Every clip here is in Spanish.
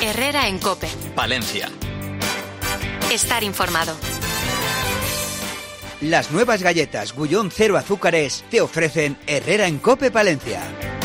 Herrera en COPE. Palencia. Estar informado. Las nuevas galletas Gullón 0 azúcares te ofrecen Herrera en COPE Palencia.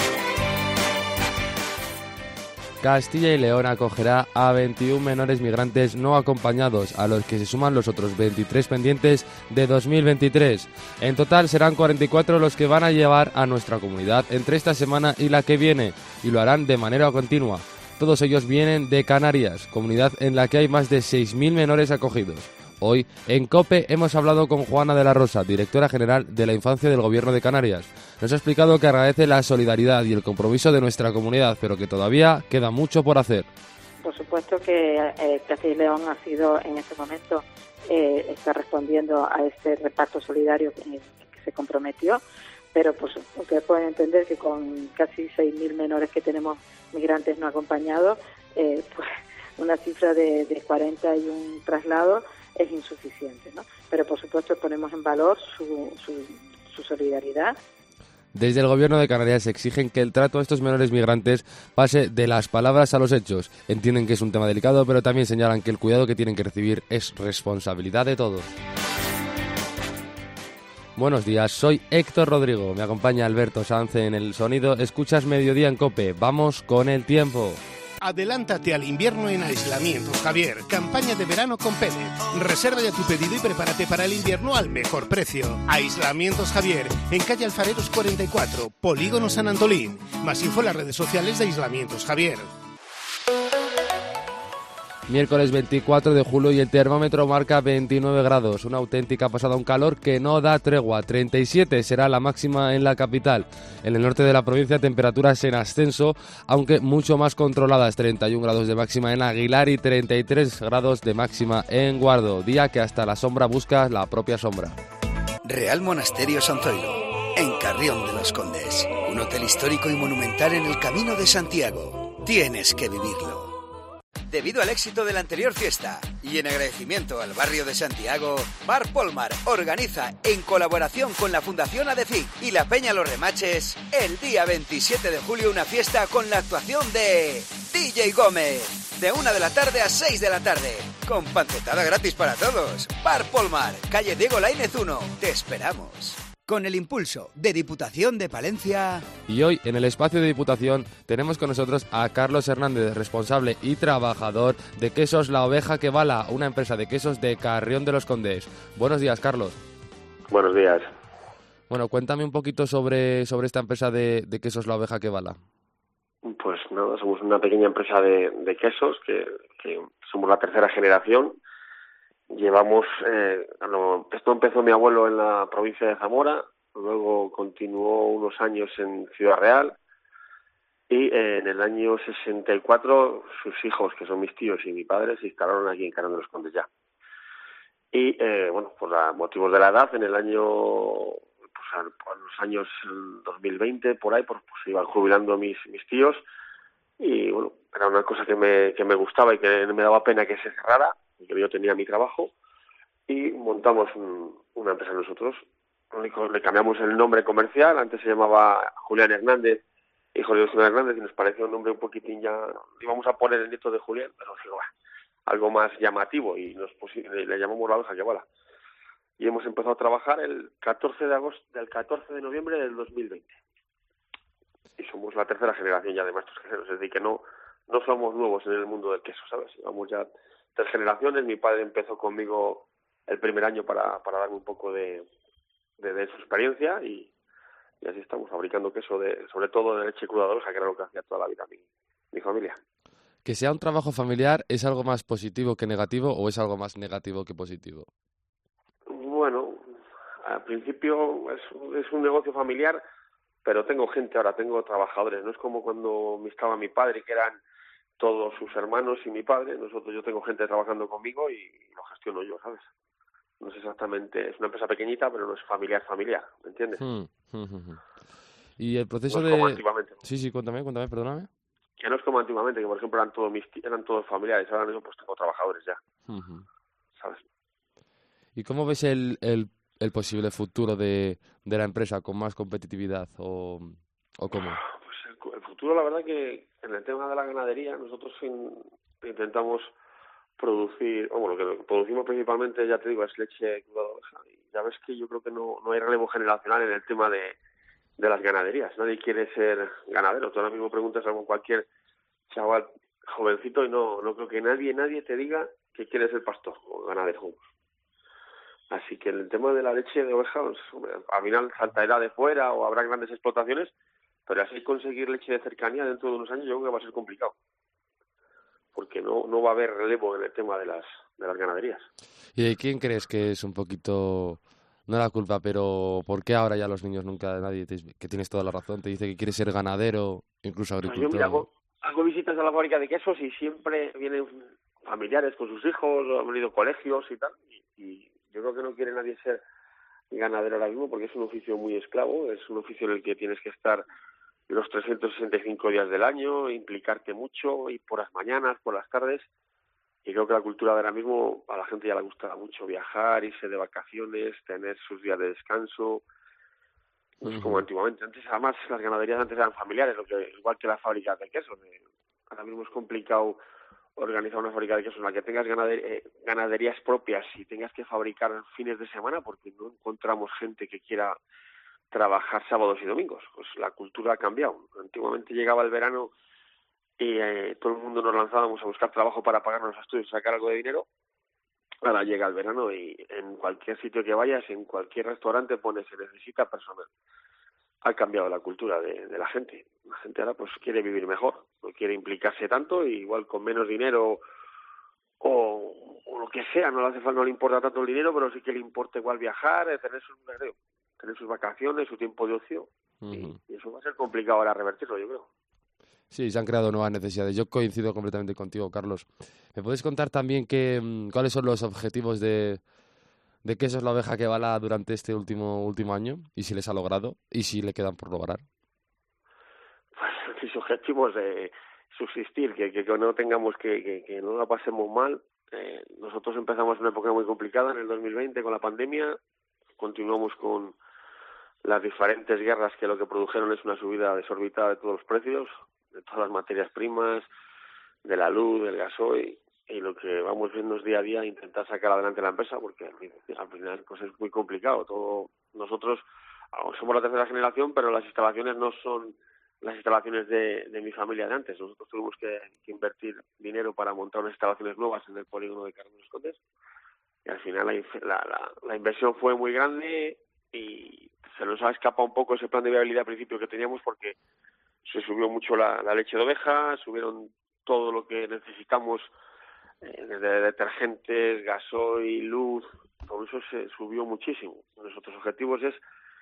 Castilla y León acogerá a 21 menores migrantes no acompañados, a los que se suman los otros 23 pendientes de 2023. En total serán 44 los que van a llevar a nuestra comunidad entre esta semana y la que viene, y lo harán de manera continua. Todos ellos vienen de Canarias, comunidad en la que hay más de 6.000 menores acogidos. Hoy, en COPE, hemos hablado con Juana de la Rosa, directora general de la Infancia del Gobierno de Canarias. Nos ha explicado que agradece la solidaridad y el compromiso de nuestra comunidad, pero que todavía queda mucho por hacer. Por supuesto que Castilla y León ha sido, en este momento, está respondiendo a este reparto solidario que se comprometió, pero pues ustedes pueden entender que con casi 6.000 menores que tenemos migrantes no acompañados, pues una cifra de 41 traslados es insuficiente, ¿no? Pero por supuesto ponemos en valor su solidaridad. Desde el Gobierno de Canarias exigen que el trato a estos menores migrantes pase de las palabras a los hechos. Entienden que es un tema delicado, pero también señalan que el cuidado que tienen que recibir es responsabilidad de todos. Buenos días, soy Héctor Rodrigo, me acompaña Alberto Sanz en el sonido. Escuchas Mediodía en COPE, vamos con el tiempo. Adelántate al invierno en Aislamientos Javier. Campaña de verano con Pellet. Reserva ya tu pedido y prepárate para el invierno al mejor precio. Aislamientos Javier, en calle Alfareros 44, Polígono San Antolín. Más info en las redes sociales de Aislamientos Javier. Miércoles 24 de julio y el termómetro marca 29 grados, una auténtica pasada, un calor que no da tregua. 37 será la máxima en la capital. En el norte de la provincia temperaturas en ascenso, aunque mucho más controladas. 31 grados de máxima en Aguilar y 33 grados de máxima en Guardo. Día que hasta la sombra busca la propia sombra. Real Monasterio San Zoilo, en Carrión de los Condes. Un hotel histórico y monumental en el Camino de Santiago. Tienes que vivirlo. Debido al éxito de la anterior fiesta y en agradecimiento al barrio de Santiago, Bar Polmar organiza, en colaboración con la Fundación ADEFIC y la Peña Los Remaches, el día 27 de julio una fiesta con la actuación de DJ Gómez, de 1 de la tarde a 6 de la tarde, con pancetada gratis para todos. Bar Polmar, calle Diego Laínez 1, te esperamos. Con el impulso de Diputación de Palencia. Y hoy, en el espacio de Diputación, tenemos con nosotros a Carlos Hernández, responsable y trabajador de Quesos La Oveja que Bala, una empresa de quesos de Carrión de los Condes. Buenos días, Carlos. Buenos días. Bueno, cuéntame un poquito sobre esta empresa de Quesos La Oveja que Bala. Pues nada, somos una pequeña empresa de quesos que somos la tercera generación. Llevamos, esto empezó mi abuelo en la provincia de Zamora, luego continuó unos años en Ciudad Real y en el año 64 sus hijos, que son mis tíos y mi padre, se instalaron aquí en Carrión de los Condes ya. Y bueno, por motivos de la edad, en el año, por los años 2020, por ahí, pues se iban jubilando mis tíos y bueno, era una cosa que me gustaba y que me daba pena que se cerrara, porque yo tenía mi trabajo, y montamos una empresa nosotros. Le cambiamos el nombre comercial, antes se llamaba Julián Hernández, hijo de Julián Hernández, y nos pareció un nombre un poquitín ya, íbamos a poner el nieto de Julián, pero digo, algo más llamativo, y le llamamos La Oveja que Bala. Y hemos empezado a trabajar el 14 de noviembre del 2020. Y somos la tercera generación ya de maestros queseros, es decir, que no somos nuevos en el mundo del queso, ¿sabes? Llevamos ya 3 generaciones. Mi padre empezó conmigo el primer año para darme un poco de su experiencia y así estamos fabricando queso sobre todo de leche cruda de oveja, que era lo que hacía toda la vida mi familia. ¿Que sea un trabajo familiar es algo más positivo que negativo o es algo más negativo que positivo? Bueno, al principio es un negocio familiar, pero tengo trabajadores. No es como cuando estaba mi padre, que eran todos sus hermanos y mi padre. Yo tengo gente trabajando conmigo y lo gestiono yo, ¿sabes? No es exactamente, es una empresa pequeñita, pero no es familiar, ¿me entiendes? Y el proceso no es como antiguamente. Sí, cuéntame, perdóname. Que no es como antiguamente, que por ejemplo eran todos familiares, ahora mismo pues tengo trabajadores ya, ¿sabes? ¿Y cómo ves el posible futuro de la empresa con más competitividad o cómo? Pues el futuro, la verdad que en el tema de la ganadería, nosotros intentamos producir, lo que producimos principalmente, ya te digo, es leche cruda de oveja. Y ya ves que yo creo que no hay relevo generacional en el tema de las ganaderías. Nadie quiere ser ganadero. Tú ahora mismo preguntas a cualquier chaval jovencito y no creo que nadie te diga que quiere ser pastor o ganadero. Así que en el tema de la leche de oveja, pues, hombre, al final saltará de fuera o habrá grandes explotaciones, pero así conseguir leche de cercanía dentro de unos años yo creo que va a ser complicado. Porque no va a haber relevo en el tema de las ganaderías. ¿Y de quién crees que es un poquito, no la culpa, pero por qué ahora ya los niños que tienes toda la razón, te dice que quieres ser ganadero, incluso agricultor? Pues yo hago visitas a la fábrica de quesos y siempre vienen familiares con sus hijos, han venido colegios y tal, y yo creo que no quiere nadie ser ganadero ahora mismo porque es un oficio muy esclavo, es un oficio en el que tienes que estar los 365 días del año, implicarte mucho, ir por las mañanas, por las tardes, y creo que la cultura de ahora mismo a la gente ya le gusta mucho viajar, irse de vacaciones, tener sus días de descanso, pues como antiguamente. Antes, además, las ganaderías antes eran familiares, igual que las fábricas de quesos. Ahora mismo es complicado organizar una fábrica de quesos en la que tengas ganaderías propias y tengas que fabricar fines de semana porque no encontramos gente que quiera trabajar sábados y domingos. Pues la cultura ha cambiado. Antiguamente llegaba el verano y todo el mundo nos lanzábamos a buscar trabajo para pagarnos los estudios y sacar algo de dinero. Ahora llega el verano y en cualquier sitio que vayas, en cualquier restaurante pone se necesita personal. Ha cambiado la cultura de la gente. La gente ahora pues quiere vivir mejor, no quiere implicarse tanto, y igual con menos dinero o lo que sea, no le importa tanto el dinero, pero sí que le importa igual viajar, tener sus vacaciones, su tiempo de ocio, y eso va a ser complicado ahora revertirlo, yo creo. Sí, se han creado nuevas necesidades. Yo coincido completamente contigo, Carlos. ¿Me puedes contar también cuáles son los objetivos de Quesos La Oveja que Bala durante este último año? Y si les ha logrado, y si le quedan por lograr. Pues mis objetivos de subsistir, que no tengamos que no la pasemos mal. Nosotros empezamos una época muy complicada en el 2020 con la pandemia, continuamos con las diferentes guerras que lo que produjeron es una subida desorbitada de todos los precios, de todas las materias primas, de la luz, del gasoil, y lo que vamos viendo es día a día intentar sacar adelante la empresa, porque al final pues es muy complicado. Nosotros somos la tercera generación, pero las instalaciones no son las instalaciones de mi familia de antes. Nosotros tuvimos que invertir dinero para montar unas instalaciones nuevas en el polígono de Carrión de los Condes, y al final la inversión fue muy grande y se nos ha escapado un poco ese plan de viabilidad al principio que teníamos, porque se subió mucho la leche de oveja, subieron todo lo que necesitamos, desde detergentes, gasoil, luz, todo eso se subió muchísimo. Nuestros objetivos es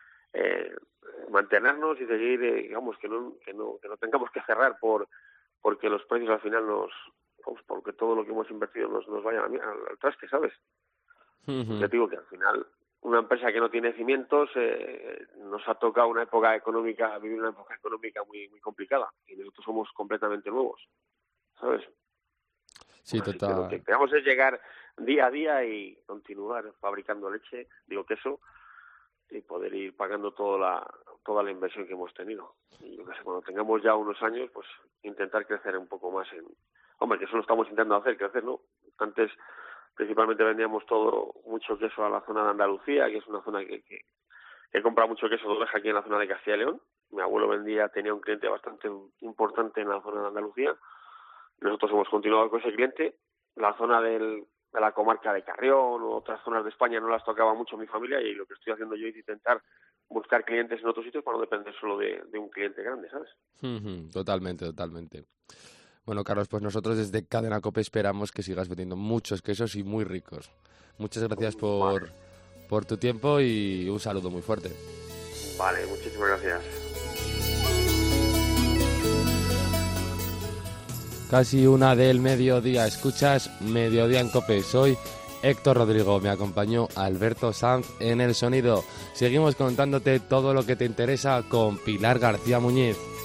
mantenernos y seguir, digamos, que no tengamos que cerrar porque los precios al final porque todo lo que hemos invertido nos vaya al traste, ¿sabes? Yo digo que al final una empresa que no tiene cimientos nos ha tocado vivir una época económica muy, muy complicada, y nosotros somos completamente nuevos, ¿sabes? Sí, así total. Que lo que queremos es llegar día a día y continuar fabricando queso, y poder ir pagando toda la inversión que hemos tenido. Y yo qué sé, cuando tengamos ya unos años, pues intentar crecer un poco más que eso lo estamos intentando hacer, crecer, ¿no? Antes principalmente vendíamos mucho queso a la zona de Andalucía, que es una zona que compra mucho queso de oveja aquí en la zona de Castilla y León. Mi abuelo tenía un cliente bastante importante en la zona de Andalucía. Nosotros hemos continuado con ese cliente. La zona de la comarca de Carrión o otras zonas de España no las tocaba mucho mi familia, y lo que estoy haciendo yo es intentar buscar clientes en otros sitios para no depender solo de un cliente grande, ¿sabes? Totalmente. Bueno, Carlos, pues nosotros desde Cadena COPE esperamos que sigas vendiendo muchos quesos y muy ricos. Muchas gracias por tu tiempo y un saludo muy fuerte. Vale, muchísimas gracias. Casi 1:00 del mediodía, escuchas Mediodía en COPE. Soy Héctor Rodrigo, me acompañó Alberto Sanz en el sonido. Seguimos contándote todo lo que te interesa con Pilar García Muñiz.